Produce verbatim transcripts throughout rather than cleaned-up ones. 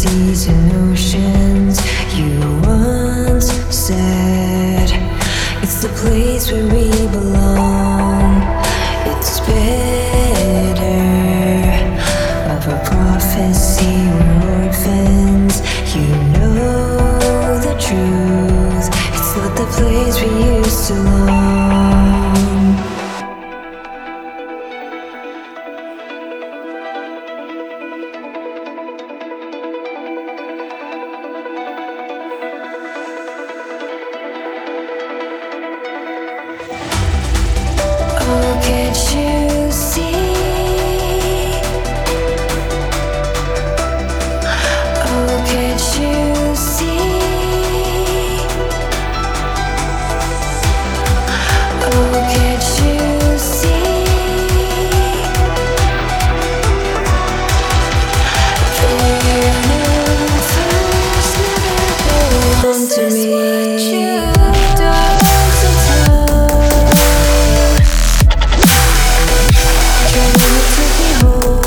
seas and oceans. You once said it's the place where we belong. It's better of a prophecy. We're orphans. You know the truth. It's not the place we used to long. Oh, can't you see? Oh, can't you see? Oh, can't you see? The universe never belonged to me. Dogs of time trying to take me home.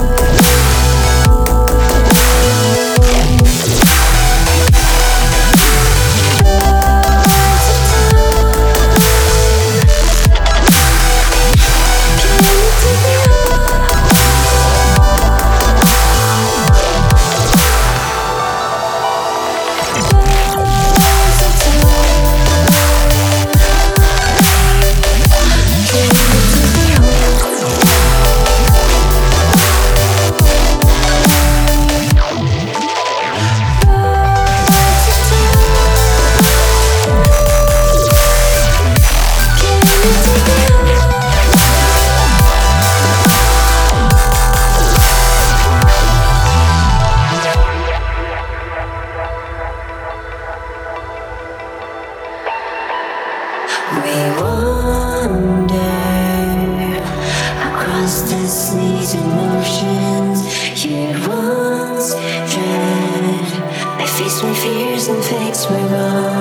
We wander across the seas and oceans. You'd once dread. I face my fears and face my wrongs.